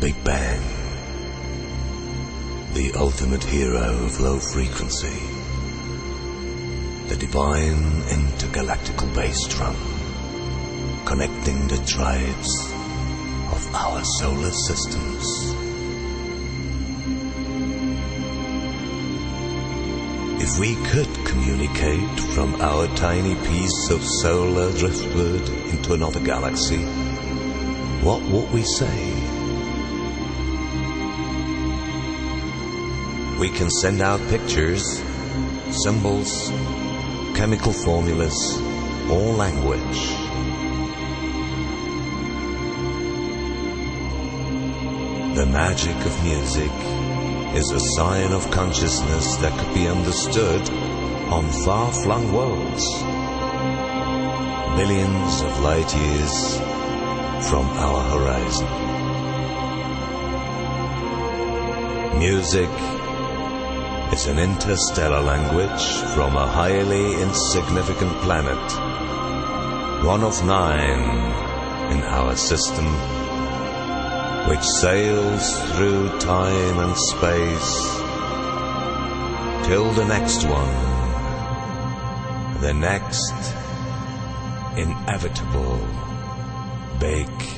Big Bang, the ultimate hero of low frequency, the divine intergalactical bass drum, connecting the tribes of our solar systems. If we could communicate from our tiny piece of solar driftwood into another galaxy, what would we say? We can send out pictures, symbols, chemical formulas, or language. The magic of music is a sign of consciousness that could be understood on far-flung worlds, millions of light years from our horizon. Music is an interstellar language from a highly insignificant planet, one of 9 in our system, which sails through time and space till the next one, the next inevitable Big